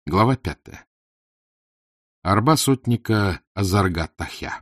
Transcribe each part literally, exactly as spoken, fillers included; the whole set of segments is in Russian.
Глава пятая. Арба сотника Азарга-Тахя.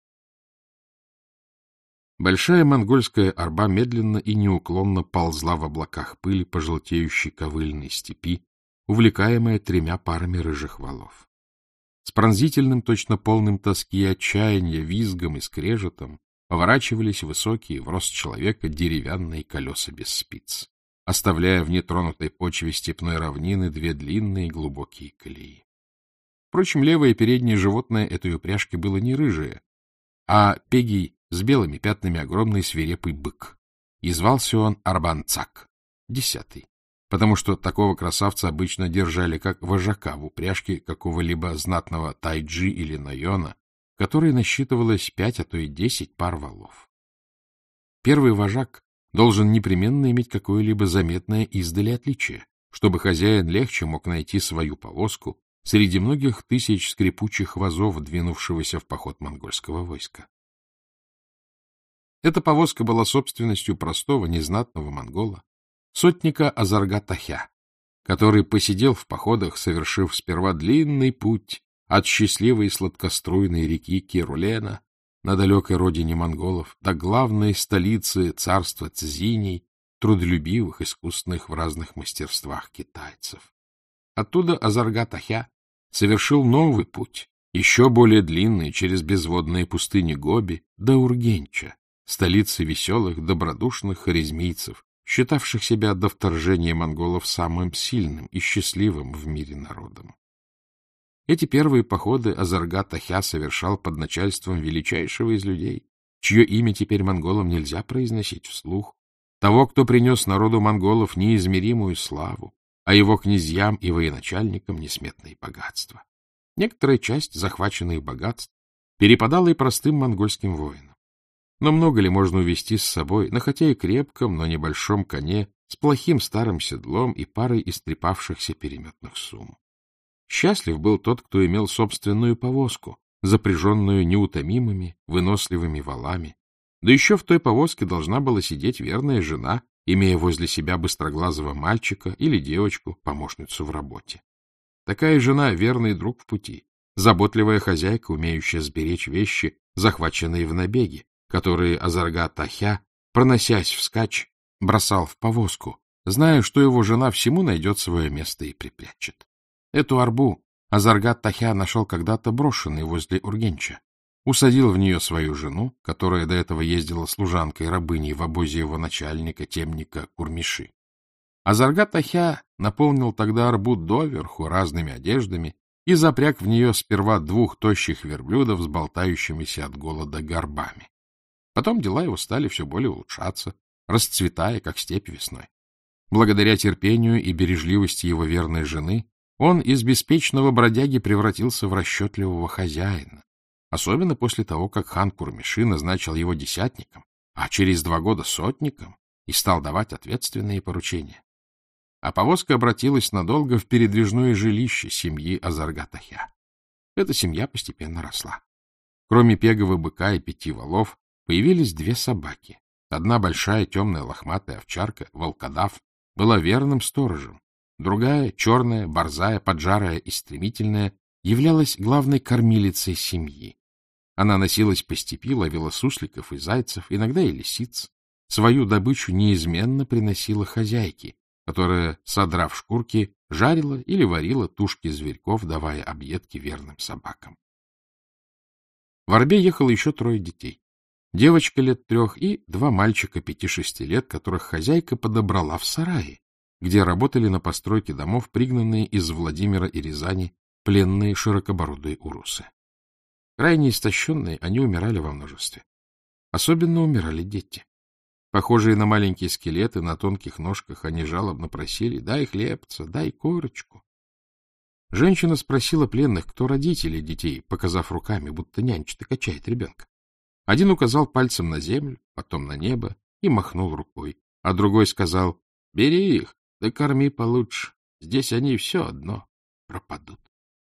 Большая монгольская арба медленно и неуклонно ползла в облаках пыли по желтеющей ковыльной степи, увлекаемая тремя парами рыжих валов. С пронзительным, точно полным тоски и отчаяния, визгом и скрежетом поворачивались высокие в рост человека деревянные колеса без спиц, оставляя в нетронутой почве степной равнины две длинные глубокие колеи. Впрочем, левое переднее животное этой упряжки было не рыжее, а пегий с белыми пятнами огромный свирепый бык. И звался он Арбан-Цак, десятый, потому что такого красавца обычно держали как вожака в упряжке какого-либо знатного тайджи или найона, в которой насчитывалось пять, а то и десять пар валов. Первый вожак должен непременно иметь какое-либо заметное издали отличие, чтобы хозяин легче мог найти свою повозку среди многих тысяч скрипучих вазов, двинувшегося в поход монгольского войска. Эта повозка была собственностью простого, незнатного монгола, сотника Азарга-Тахя, который посидел в походах, совершив сперва длинный путь от счастливой сладкоструйной реки Кирулена на далекой родине монголов до главной столицы царства Цзиней, трудолюбивых, искусных в разных мастерствах китайцев. Оттуда Азарга-Тахя совершил новый путь, еще более длинный, через безводные пустыни Гоби до Ургенча, столицы веселых, добродушных харизмийцев, считавших себя до вторжения монголов самым сильным и счастливым в мире народом. Эти первые походы Азарга-Тахя совершал под начальством величайшего из людей, чье имя теперь монголам нельзя произносить вслух, того, кто принес народу монголов неизмеримую славу, а его князьям и военачальникам несметные богатства. Некоторая часть захваченных богатств перепадала и простым монгольским воинам. Но много ли можно увезти с собой, на хотя и крепком, но небольшом коне, с плохим старым седлом и парой истрепавшихся переметных сумм? Счастлив был тот, кто имел собственную повозку, запряженную неутомимыми, выносливыми валами. Да еще в той повозке должна была сидеть верная жена, имея возле себя быстроглазого мальчика или девочку, помощницу в работе. Такая жена — верный друг в пути, заботливая хозяйка, умеющая сберечь вещи, захваченные в набеге, которые Азарга-Тахя, проносясь вскачь, бросал в повозку, зная, что его жена всему найдет свое место и припрячет. Эту арбу Азарга-Тахя нашел когда-то брошенной возле Ургенча, усадил в нее свою жену, которая до этого ездила служанкой-рабыней в обозе его начальника, темника Курмиши. Азарга-Тахя наполнил тогда арбу доверху разными одеждами и запряг в нее сперва двух тощих верблюдов с болтающимися от голода горбами. Потом дела его стали все более улучшаться, расцветая, как степь весной. Благодаря терпению и бережливости его верной жены он из беспечного бродяги превратился в расчетливого хозяина, особенно после того, как хан Курмиши назначил его десятником, а через два года сотником, и стал давать ответственные поручения. А повозка обратилась надолго в передвижное жилище семьи Азарга-Тахя. Эта семья постепенно росла. Кроме пегого быка и пяти валов, появились две собаки. Одна большая темная лохматая овчарка, волкодав, была верным сторожем. Другая, черная, борзая, поджарая и стремительная, являлась главной кормилицей семьи. Она носилась по степи, ловила сусликов и зайцев, иногда и лисиц. Свою добычу неизменно приносила хозяйке, которая, содрав шкурки, жарила или варила тушки зверьков, давая объедки верным собакам. В арбе ехало еще трое детей. Девочка лет трех и два мальчика пяти-шести лет, которых хозяйка подобрала в сарае, где работали на постройке домов пригнанные из Владимира и Рязани пленные широкобородые урусы. Крайне истощенные, они умирали во множестве. Особенно умирали дети. Похожие на маленькие скелеты, на тонких ножках, они жалобно просили: «Дай хлебца, дай корочку». Женщина спросила пленных, кто родители детей, показав руками, будто нянчит и качает ребенка. Один указал пальцем на землю, потом на небо и махнул рукой, а другой сказал: «Бери их, да корми получше, здесь они все одно пропадут».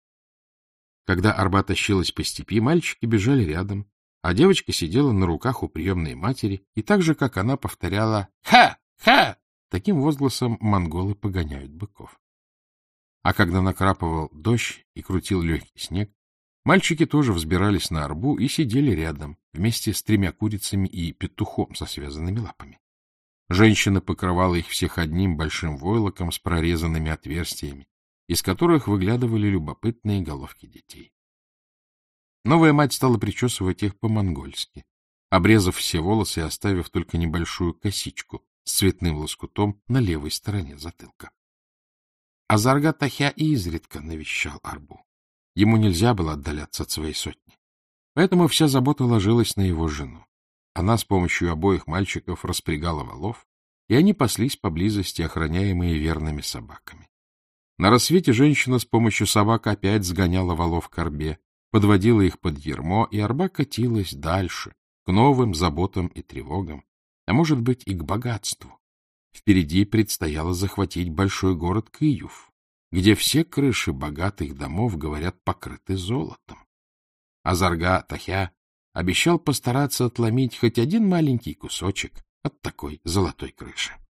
Когда арба тащилась по степи, мальчики бежали рядом, а девочка сидела на руках у приемной матери и так же, как она, повторяла «Ха! Ха!». Таким возгласом монголы погоняют быков. А когда накрапывал дождь и крутил легкий снег, мальчики тоже взбирались на арбу и сидели рядом, вместе с тремя курицами и петухом со связанными лапами. Женщина покрывала их всех одним большим войлоком с прорезанными отверстиями, из которых выглядывали любопытные головки детей. Новая мать стала причесывать их по-монгольски, обрезав все волосы и оставив только небольшую косичку с цветным лоскутом на левой стороне затылка. Азарга Тахя изредка навещал арбу. Ему нельзя было отдаляться от своей сотни. Поэтому вся забота ложилась на его жену. Она с помощью обоих мальчиков распрягала волов, и они паслись поблизости, охраняемые верными собаками. На рассвете женщина с помощью собак опять сгоняла волов к арбе, подводила их под ярмо, и арба катилась дальше, к новым заботам и тревогам, а может быть и к богатству. Впереди предстояло захватить большой город Киев, где все крыши богатых домов, говорят, покрыты золотом. Азарга Тахя обещал постараться отломить хоть один маленький кусочек от такой золотой крыши.